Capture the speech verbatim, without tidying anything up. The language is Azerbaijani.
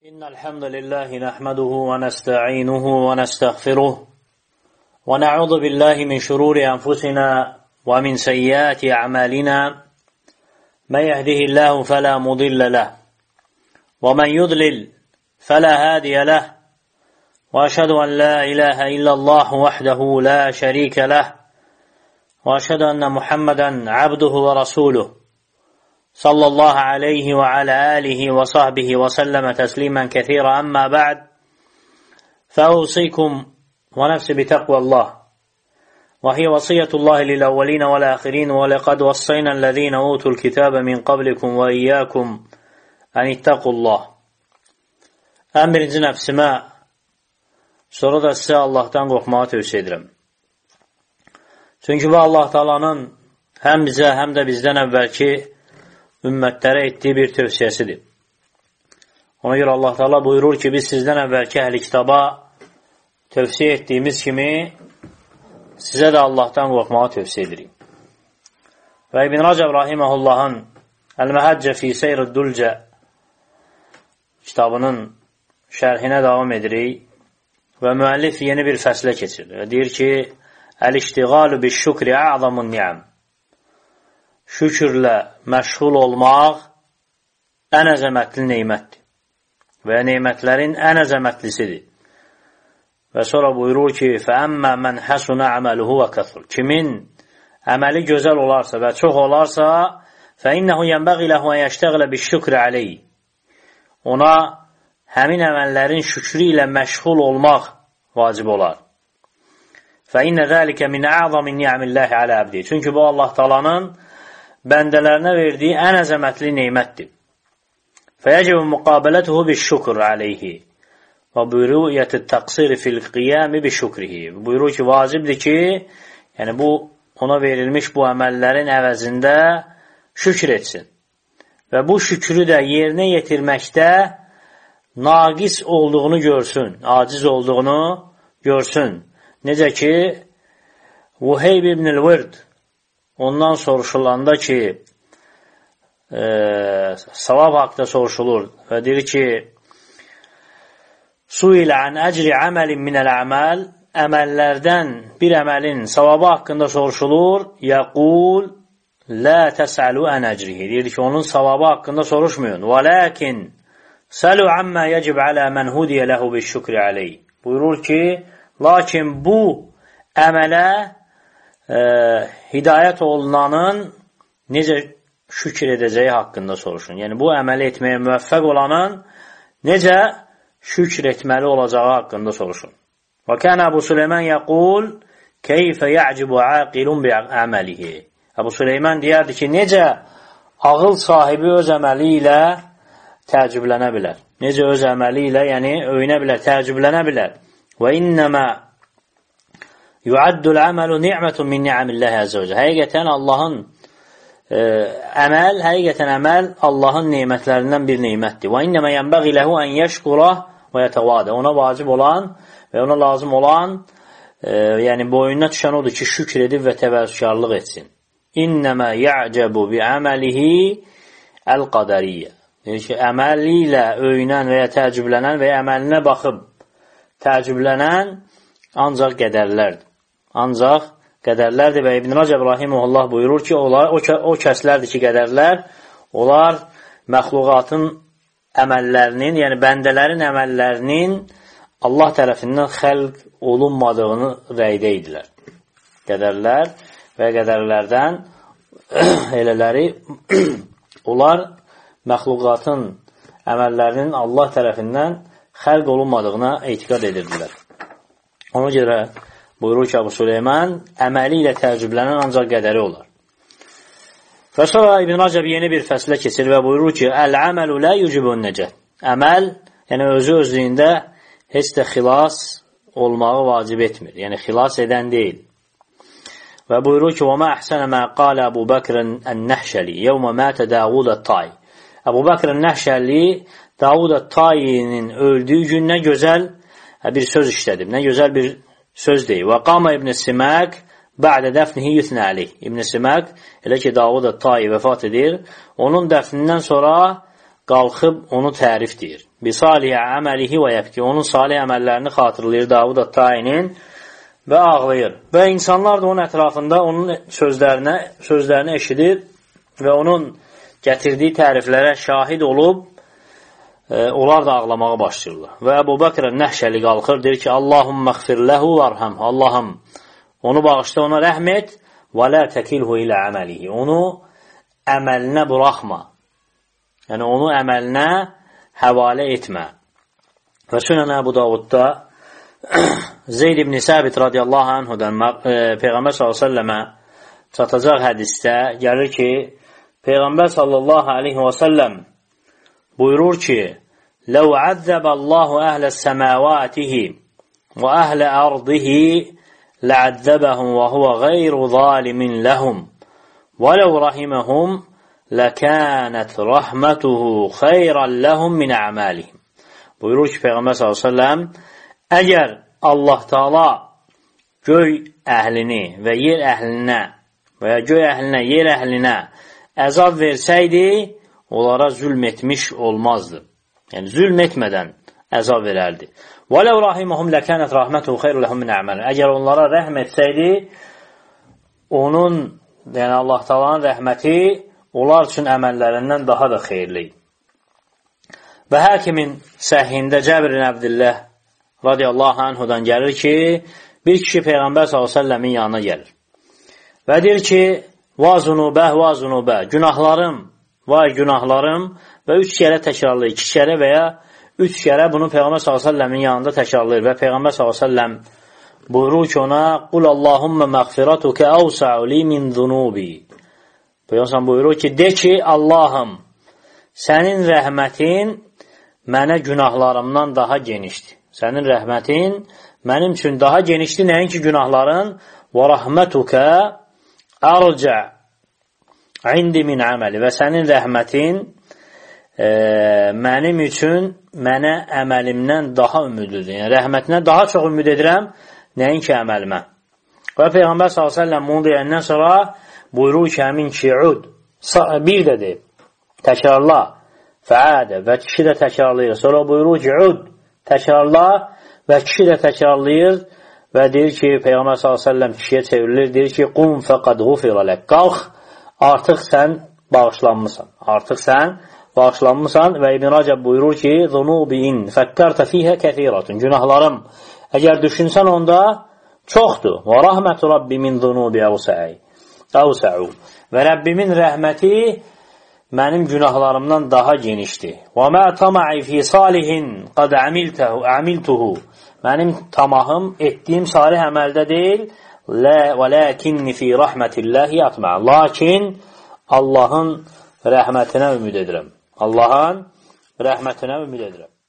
إن الحمد لله نحمده ونستعينه ونستغفره ونعوذ بالله من شرور أنفسنا ومن سيئات أعمالنا من يهده الله فلا مضل له ومن يضلل فلا هادي له وأشهد أن لا إله إلا الله وحده لا شريك له وأشهد أن محمدا عبده ورسوله صلى الله عليه وعلى آله وصحبه وسلم تسليما كثيرا أما بعد فأوصيكم ونفسي بتقوى الله وهي وصية الله للأولين والآخرين ولقد وصينا الذين أوتوا الكتاب من قبلكم وإياكم أن اتقوا الله. Ən birinci nəfsimə, sonra da sizə Allahdan qorxmağı tövsiyə edirəm. Çünki bu Allah Taala'nın həm bizə, həm də bizdən əvvəlki ümmətlərə etdiyi bir tövsiyəsidir. Ona görə Allah Taala buyurur ki, biz sizdən əvvəlki əhli kitaba tövsiyə etdiyimiz kimi sizə də Allahdan qorxmağı tövsiyə edirik. Və İbn Rəcəb rahimehullahın Əl-Məhəccə fi Seyr-ü-Dülcə kitabının şərhinə davam edirik və müəllif yeni bir fəslə keçir. Və deyir ki, Əl-İştiğalu bi-şükri ə'zamun ni'am. Şükürlə məşğul olmaq ən əzəmətli neymətdir və neymətlərin ən əzəmətlisidir. Və sonra buyurur ki, فَأَمَّا مَنْ حَسُنَ عَمَلُهُ وَكَثُرُ. Kimin əməli gözəl olarsa və çox olarsa, فَإِنَّهُ يَنْبَغِي لَهُ أَنْ يَشْتَغِلَ بِالشُّكْرِ عَلَيْهِ. Ona həmin əməllərin şükrü ilə məşğul olmaq vacib olar. فَإِنَّ ذَلِكَ مِنْ أَعْظَمِ النِّعَمِ اللَّهِ عَلَى عَبْدِهِ. Çünki bu Allah Taala'nın bəndələrinə verdiyi ən əzəmətli neymətdir. فَيَجِبُ مُقَابَلَتُهُ بِالشُّكْرِ عَلَيْهِ وَبُرُوْيَةِ التَّقْصِيرِ فِي الْقِيَامِ بِشُكْرِهِ. Buyurur ki, vacibdir ki, yəni bu ona verilmiş bu əməllərin əvəzində şükür etsin. Və bu şükrü də yerinə yetirməkdə naqis olduğunu görsün, aciz olduğunu görsün. Necə ki, Vuheyb ibn-i Vird ondan soruşulanda ki, e, savab haqda soruşulur və deyir ki, Suilə ən əcri əməlin minəl əməl, əməllərdən bir əməlin savabı haqqında soruşulur, yəqul, lə təsəlu ən əcrihi. Deyir ki, onun savabı haqqında soruşmayın. Və ləkin, səlu əmmə yəcib ələ mən hudiyə ləhu bi şükri əleyh. Buyurur ki, lakin bu əmələ e, hidayət olunanın necə şükür edəcəyi haqqında soruşun. Yəni, bu əməli etməyə müvəffəq olanın necə şükür etməli olacağı haqqında soruşun. Və kənə Əbu Süleyman yəqul, keyfə yəcibu aqilun bi əməlihi. Əbu Süleyman deyərdi ki, necə ağıl sahibi öz əməli ilə təəccüblənə bilər. Necə öz əməli ilə, yəni öyünə bilər, təəccüblənə bilər. Və innəmə yu'addul əməlu ni'mətun min ni'amilləhi əzəvəcə. Həqiqətən Allahın e, əməl, həqiqətən əməl Allahın neymətlərindən bir neymətdir. Və innəmə yənbəği ləhu ən yəşqura və yətəvadə. Ona vacib olan və ona lazım olan e, yəni boyununa düşən odur ki, şükür edib və təvəzzükarlıq etsin. İnnəmə ya'cəbu bi əməlihi əl-qədəriyyə. Deyir ki, əməli ilə öyünən və ya təəccüblənən və ya əməlinə baxıb təəccüblənən ancaq qədərlərdir. Ancaq qədərlərdir və İbn Rəcəb rahimehullah buyurur ki, onlar, o, o kəslərdir ki, qədərlər, onlar məxluqatın əməllərinin, yəni bəndələrin əməllərinin Allah tərəfindən xəlq olunmadığını rəydə idilər. Qədərlər və qədərlərdən elələri onlar məxluqatın əməllərinin Allah tərəfindən xəlq olunmadığına etiqad edirdilər. Ona görə buyurur ki, Əbu Süleyman əməli ilə təəccüblənən ancaq qədəri olar. Və sonra İbn Rəcəb yeni bir fəslə keçir və buyurur ki, Əl-əməlu lə yücibun nəcət. Əməl, yəni özü özlüyündə heç də xilas olmağı vacib etmir. Yəni xilas edən deyil. Və buyurur ki, وَمَا أَحْسَنَ مَا قَالَ أَبُو بَكْرٍ النَّحْشَلِي يَوْمَ مَاتَ دَاوُدَ الطَّائِ. Əbu Bəkr Nəhşəli Davud Tayyinin öldüyü gün nə gözəl bir söz işlədim, nə gözəl bir söz deyil. Və qama İbn Simək bə'də dəfnihi yuthnə aleyh. İbn Simək elə ki Davud Tayyi vəfat edir, onun dəfnindən sonra qalxıb onu tərif deyir. bisalih əməlihi və yəbki. Onun salih əməllərini xatırlayır Davud Ət-Tainin və ağlayır. Və insanlar da onun ətrafında onun sözlərinə, sözlərini eşidir və onun gətirdiyi təriflərə şahid olub, e, onlar da ağlamağa başlayırlar. Və Əbu Bəkr Nəhşəli qalxır, deyir ki, Allahümmə xfir ləhu vərhəm. Allahım, onu bağışla, ona rəhm et və lə təkilhu ilə əməlihi. Onu əməlinə buraxma. Yəni, onu əməlinə həvalə etmə. Və Sünən Əbu Davudda Zeyd ibn Səbit radiyallahu anhudan e, Peyğəmbər sallallahu aleyhi və səlləmə çatacaq hədisdə gəlir ki, Peyğəmbər sallallahu aleyhi və səlləm buyurur ki, لَوْ عَذَّبَ اللّٰهُ أَهْلَ السَّمَاوَاتِهِ وَأَهْلَ أَرْضِهِ لَعَذَّبَهُمْ وَهُوَ غَيْرُ ظَالِمٍ لَهُمْ وَلَوْ رَحِمَهُمْ لَكَانَتْ رَحْمَتُهُ خَيْرًا لَهُمْ مِنْ أَعْمَالِهِمْ. Buyurur ki, Peyğəmbər sallallahu aleyhi və səlləm, əgər Allah Taala göy əhlini və yer əhlinə və ya göy əhlinə, yer əhlinə əzab versəydi, onlara zülm etmiş olmazdı. Yəni, zülm etmədən əzab verərdi. وَلَوْ رَحِمَهُمْ لَكَانَتْ رَحْمَتُهُ خَيْرٌ لَهُمْ مِنْ أَعْمَالِهِمْ. Əgər onlara rəhm etsəydi, onun, yəni Allah Taala'nın rəhməti onlar üçün əməllərindən daha da xeyirli. Və Həkimin səhihində Cəbir ibn Abdillah radiyallahu anhudan gəlir ki, bir kişi Peyğəmbər sallallahu əleyhi və səlləmin yanına gəlir. Və deyir ki, va zunubə, va zunubə, günahlarım, vay günahlarım və üç kərə təkrarlayır, iki kərə və ya üç kərə bunu Peyğəmbər sallallahu əleyhi və səlləmin yanında təkrarlayır və Peyğəmbər sallallahu əleyhi və səlləm buyurur ki ona, qul Allahumma məğfiratuka awsa'u li min zunubi. Peyğəmbər buyurur ki, de ki, Allahım, sənin rəhmətin mənə günahlarımdan daha genişdir. Sənin rəhmətin mənim üçün daha genişdir, nəinki günahların. Və rəhmətukə ərcə indi min əməli. Və sənin rəhmətin e, mənim üçün mənə əməlimdən daha ümidlidir. Yəni, rəhmətinə daha çox ümid edirəm, nəinki əməlimə. Və Peyğəmbər sallallahu əleyhi və səlləm bunu deyəndən sonra buyurur ki, həmin ki, ud, bir də deyib, təkrarla, fəadə və kişi də təkrarlayır. Sonra buyurur ki, ud, təkrarla və kişi də təkrarlayır və deyir ki, Peyğəmbər sallallahu əleyhi və səlləm kişiyə çevrilir, deyir ki, qum fəqad ğufirə lək, qalx, artıq sən bağışlanmısan, artıq sən bağışlanmısan və İbn Rəcəb buyurur ki, zunubiin fəkkərtə fiyhə kəthirətun, günahlarım, əgər düşünsən onda çoxdur, və rəhmətu Rabbi min zunubi əvsə'u, və Rəbbimin rəhməti mənim günahlarımdan daha genişdir. Və mə tama'i fi salihin qad əmiltuhu, mənim tamahım etdiyim salih əməldə deyil, və ləkinni fi rəhmətilləhi yatmə, lakin Allahın rəhmətinə ümid edirəm. Allahın rəhmətinə ümid edirəm.